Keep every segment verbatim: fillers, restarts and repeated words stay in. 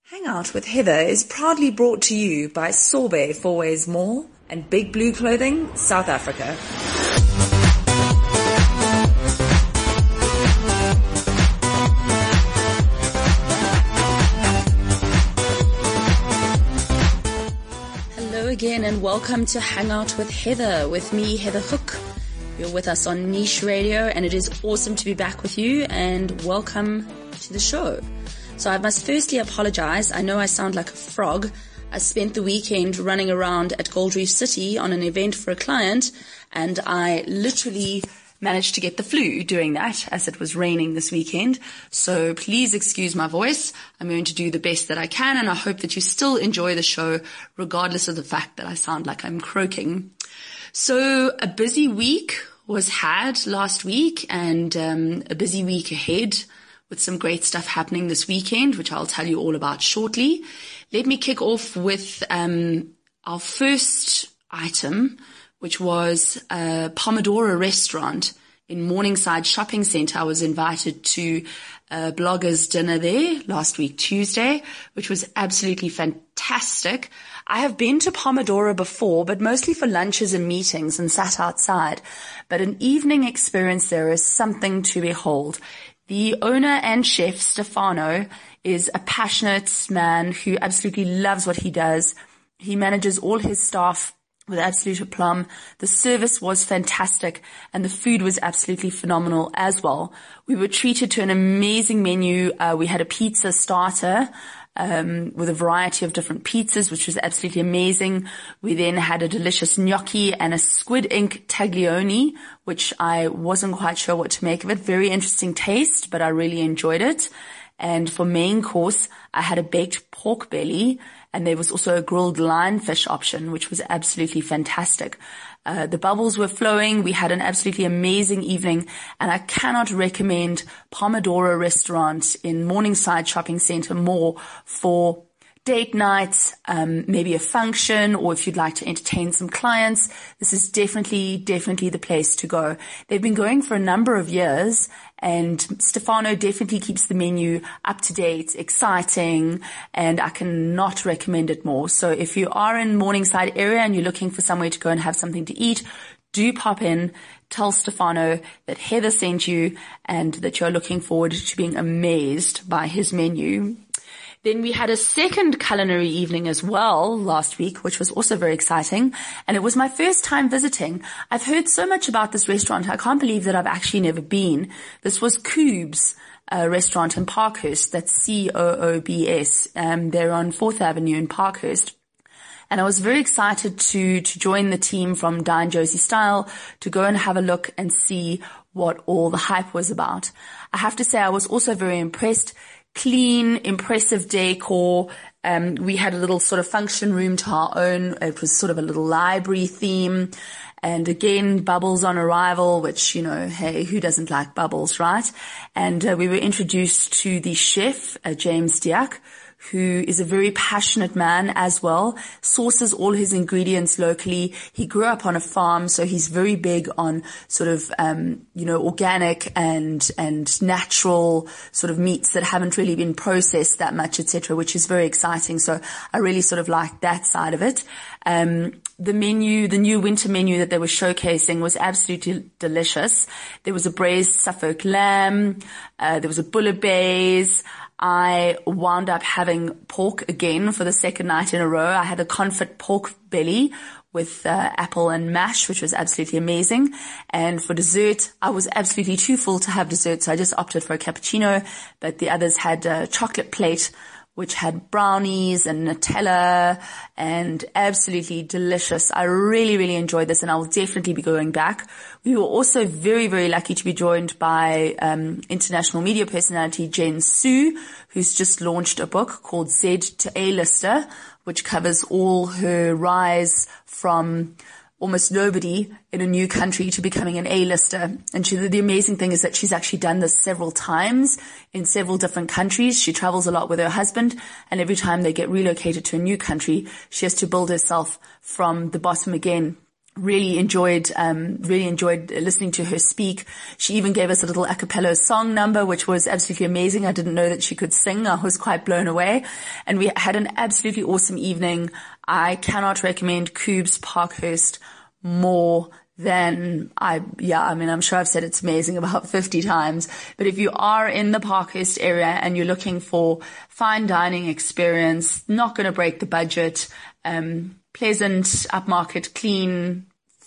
Hangout with Heather is proudly brought to you by Sorbet Four Ways Mall and Big Blue Clothing, South Africa. Hello again and welcome to Hangout with Heather, with me, Heather Hook. You're with us on Niche Radio and it is awesome to be back with you and welcome to the show. So I must firstly apologize. I know I sound like a frog. I spent the weekend running around at Gold Reef City on an event for a client, and I literally managed to get the flu doing that as it was raining this weekend. So please excuse my voice. I'm going to do the best that I can, and I hope that you still enjoy the show regardless of the fact that I sound like I'm croaking. So a busy week was had last week and um, a busy week ahead, with some great stuff happening this weekend, which I'll tell you all about shortly. Let me kick off with um our first item, which was a Pomodoro restaurant in Morningside Shopping Centre. I was invited to a blogger's dinner there last week, Tuesday, which was absolutely fantastic. I have been to Pomodoro before, but mostly for lunches and meetings and sat outside. But an evening experience there is something to behold. The owner and chef, Stefano, is a passionate man who absolutely loves what he does. He manages all his staff with absolute aplomb. The service was fantastic and the food was absolutely phenomenal as well. We were treated to an amazing menu. Uh, we had a pizza starter um with a variety of different pizzas, which was absolutely amazing. We then had a delicious gnocchi and a squid ink taglione, which I wasn't quite sure what to make of it. Very interesting taste, but I really enjoyed it. And for main course, I had a baked pork belly, and there was also a grilled lionfish option, which was absolutely fantastic. Uh, the bubbles were flowing. We had an absolutely amazing evening, and I cannot recommend Pomodoro Restaurant in Morningside Shopping Centre more for date nights, um, maybe a function, or if you'd like to entertain some clients. This is definitely, definitely the place to go. They've been going for a number of years, and Stefano definitely keeps the menu up to date, exciting, and I cannot recommend it more. So if you are in Morningside area and you're looking for somewhere to go and have something to eat, do pop in, tell Stefano that Heather sent you and that you're looking forward to being amazed by his menu. Then we had a second culinary evening as well last week, which was also very exciting. And it was my first time visiting. I've heard so much about this restaurant. I can't believe that I've actually never been. This was Coob's uh, restaurant in Parkhurst. That's C O O B S. Um, they're on fourth Avenue in Parkhurst. And I was very excited to, to join the team from Dine Josie Style to go and have a look and see what all the hype was about. I have to say I was also very impressed. Clean, impressive decor. Um, we had a little sort of function room to our own. It was sort of a little library theme. And again, bubbles on arrival, which, you know, hey, who doesn't like bubbles, right? And uh, we were introduced to the chef, uh, James Diak, who is a very passionate man as well, sources all his ingredients locally. He grew up on a farm, so he's very big on sort of, um, you know, organic and, and natural sort of meats that haven't really been processed that much, et cetera, which is very exciting. So I really sort of like that side of it. Um, the menu, the new winter menu that they were showcasing was absolutely delicious. There was a braised Suffolk lamb, uh, there was a bouillabaisse. I wound up having pork again for the second night in a row. I had a confit pork belly with uh, apple and mash, which was absolutely amazing. And for dessert, I was absolutely too full to have dessert, so I just opted for a cappuccino. But the others had a chocolate plate, which had brownies and Nutella, and absolutely delicious. I really, really enjoyed this, and I will definitely be going back. We were also very, very lucky to be joined by um international media personality Jen Su, who's just launched a book called Z to A-Lister, which covers all her rise from almost nobody in a new country to becoming an A-lister. And she, the amazing thing is that she's actually done this several times in several different countries. She travels a lot with her husband, and every time they get relocated to a new country, she has to build herself from the bottom again. Really enjoyed, um, really enjoyed listening to her speak. She even gave us a little a cappella song number, which was absolutely amazing. I didn't know that she could sing. I was quite blown away. And we had an absolutely awesome evening. I cannot recommend Coobs Parkhurst more than I, yeah, I mean, I'm sure I've said it's amazing about fifty times, but if you are in the Parkhurst area and you're looking for fine dining experience, not going to break the budget, um, pleasant, upmarket, clean,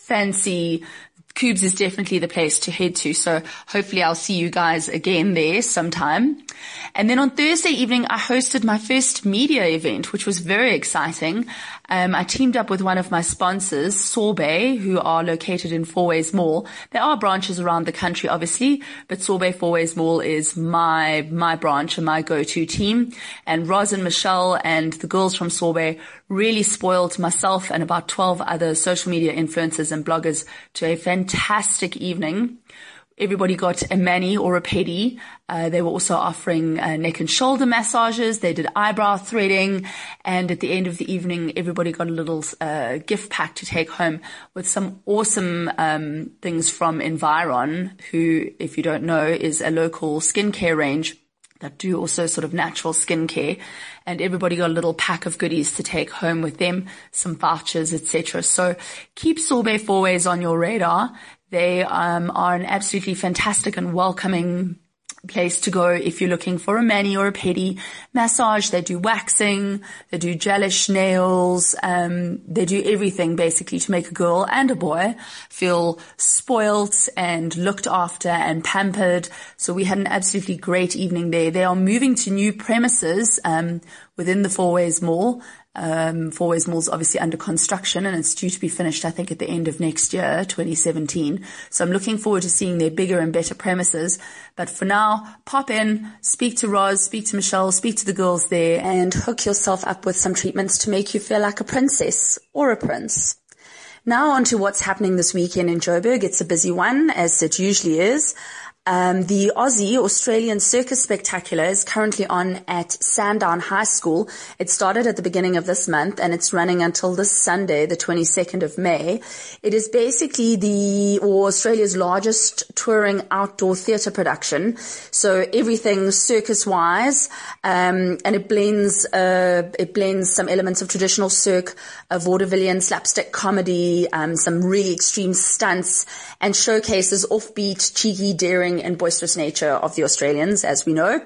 fancy, Coobs is definitely the place to head to. So hopefully I'll see you guys again there sometime. And then on Thursday evening, I hosted my first media event, which was very exciting. Um, I teamed up with one of my sponsors, Sorbet, who are located in Fourways Mall. There are branches around the country, obviously, but Sorbet Fourways Mall is my, my branch and my go-to team. And Roz and Michelle and the girls from Sorbet really spoiled myself and about twelve other social media influencers and bloggers to a fantastic evening. Everybody got a mani or a pedi. Uh, they were also offering uh, neck and shoulder massages. They did eyebrow threading. And at the end of the evening, everybody got a little uh, gift pack to take home with some awesome um, things from Environ, who, if you don't know, is a local skincare range that do also sort of natural skincare. And everybody got a little pack of goodies to take home with them, some vouchers, et cetera. So keep Sorbet Fourways on your radar. They um, are an absolutely fantastic and welcoming place to go if you're looking for a mani or a pedi massage. They do waxing, they do gelish nails, um, they do everything basically to make a girl and a boy feel spoilt and looked after and pampered. So we had an absolutely great evening there. They are moving to new premises um, within the Fourways Mall. Um, Fourways Mall's obviously under construction and it's due to be finished, I think, at the end of next year, twenty seventeen. So I'm looking forward to seeing their bigger and better premises. But for now, pop in, speak to Roz, speak to Michelle, speak to the girls there, and hook yourself up with some treatments to make you feel like a princess or a prince. Now on to what's happening this weekend in Joburg. It's a busy one, as it usually is. Um, the Aussie Australian Circus Spectacular is currently on at Sandown High School. It started at the beginning of this month and it's running until this Sunday, the twenty-second of May. It is basically the, or Australia's largest touring outdoor theatre production. So everything circus-wise, um, and it blends, uh, it blends some elements of traditional cirque, a vaudevillian slapstick comedy, um, some really extreme stunts, and showcases offbeat, cheeky, daring, and boisterous nature of the Australians, as we know.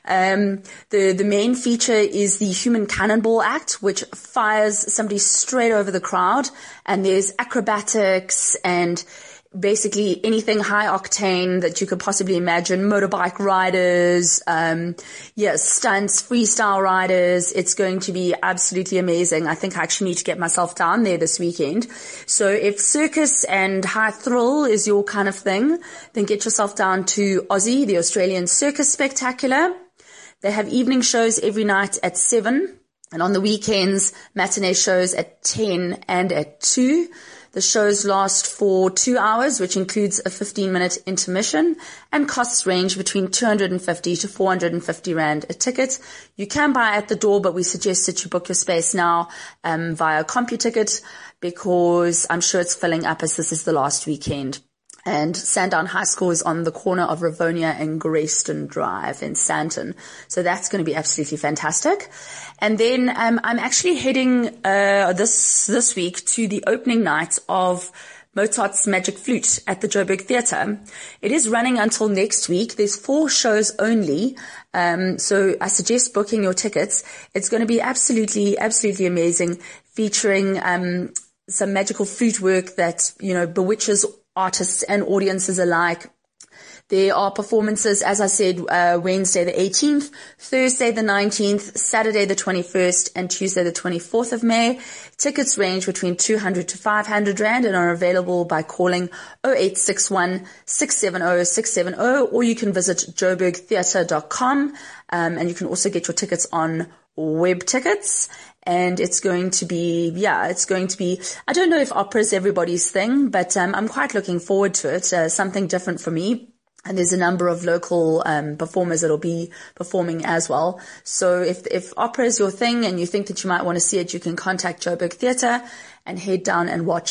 Um, the, the main feature is the Human Cannonball Act, which fires somebody straight over the crowd. And there's acrobatics and basically anything high octane that you could possibly imagine. Motorbike riders, um, yeah, stunts, freestyle riders. It's going to be absolutely amazing. I think I actually need to get myself down there this weekend. So if circus and high thrill is your kind of thing, then get yourself down to Aussie, the Australian Circus Spectacular. They have evening shows every night at seven, and on the weekends, matinee shows at ten and at two. The shows last for two hours, which includes a fifteen minute intermission, and costs range between two hundred fifty to four hundred fifty rand a ticket. You can buy at the door, but we suggest that you book your space now um, via CompuTicket, because I'm sure it's filling up as this is the last weekend. And Sandown High School is on the corner of Ravonia and Greyston Drive in Sandton. So that's going to be absolutely fantastic. And then um, I'm actually heading uh, this this week to the opening night of Mozart's Magic Flute at the Joburg Theatre. It is running until next week. There's four shows only. Um, so I suggest booking your tickets. It's going to be absolutely, absolutely amazing, featuring um, some magical flute work that, you know, bewitches artists and audiences alike. There are performances, as I said, uh, Wednesday the eighteenth, Thursday the nineteenth, Saturday the twenty-first, and Tuesday the twenty-fourth of May. Tickets range between two hundred to five hundred rand and are available by calling oh eight six one, six seven oh, six seven oh, or you can visit joburg theatre dot com, um, and you can also get your tickets on web tickets. And it's going to be, yeah, it's going to be, I don't know if opera is everybody's thing, but um, I'm quite looking forward to it, uh, something different for me. And there's a number of local um, performers that will be performing as well. So if if opera is your thing and you think that you might want to see it, you can contact Joburg Theatre and head down and watch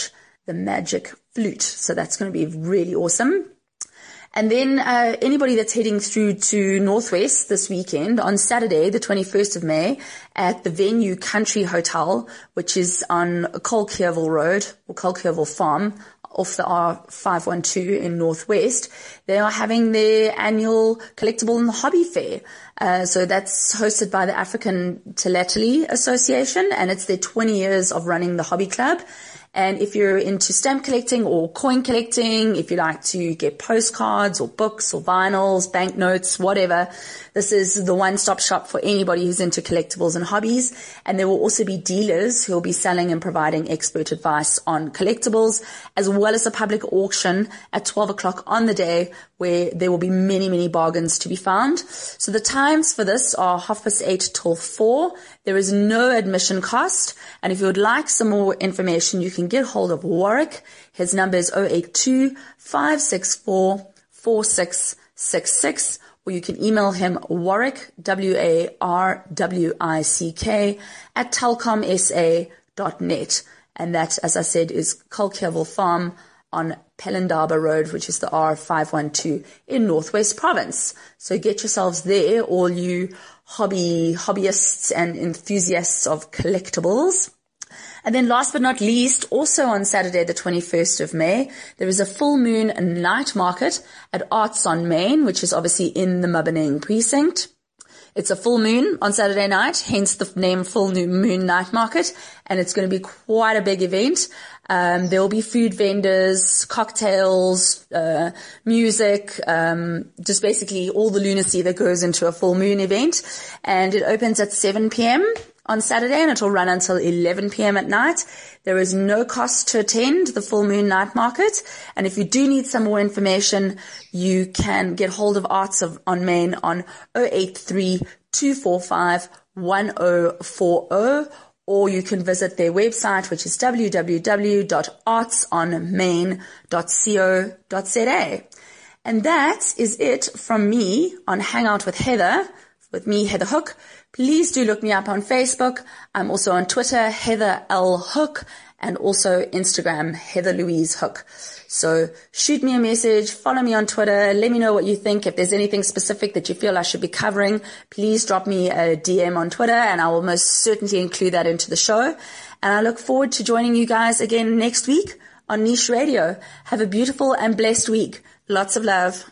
the Magic Flute. So that's going to be really awesome. And then uh, anybody that's heading through to Northwest this weekend, on Saturday, the twenty-first of May, at the Venue Country Hotel, which is on Colkeerville Road, or Colkeerville Farm, off the R five one two in Northwest, they are having their annual Collectible and Hobby Fair. Uh, so that's hosted by the African Philately Association, and it's their twenty years of running the hobby club. And if you're into stamp collecting or coin collecting, if you like to get postcards or books or vinyls, banknotes, whatever, this is the one-stop shop for anybody who's into collectibles and hobbies. And there will also be dealers who will be selling and providing expert advice on collectibles, as well as a public auction at twelve o'clock on the day, where there will be many, many bargains to be found. So the times for this are half past eight till four. There is no admission cost. And if you would like some more information, you can get hold of Warwick. His number is zero eight two, five six four, four six six six, or you can email him Warwick, W A R W I C K, at telcom s a dot net. And that, as I said, is Colkeerville Farm on Pelindaba Road, which is the R five one two in Northwest Province. So get yourselves there, all you hobby hobbyists and enthusiasts of collectibles. And then last but not least, also on Saturday, the twenty-first of May, there is a full moon night market at Arts on Main, which is obviously in the Maboneng precinct. It's a full moon on Saturday night, hence the name Full Moon Night Market, and it's going to be quite a big event. Um, there will be food vendors, cocktails, uh, music, um, just basically all the lunacy that goes into a full moon event. And it opens at seven p.m. on Saturday, and it will run until eleven p.m. at night. There is no cost to attend the Full Moon Night Market. And if you do need some more information, you can get hold of Arts of, on Main on zero eight three, two four five, one zero four zero, or you can visit their website, which is w w w dot arts on main dot co dot z a. And that is it from me on Hangout with Heather, with me, Heather Hook. Please do look me up on Facebook. I'm also on Twitter, Heather L. Hook, and also Instagram, Heather Louise Hook. So shoot me a message, follow me on Twitter, let me know what you think. If there's anything specific that you feel I should be covering, please drop me a D M on Twitter, and I will most certainly include that into the show. And I look forward to joining you guys again next week on Niche Radio. Have a beautiful and blessed week. Lots of love.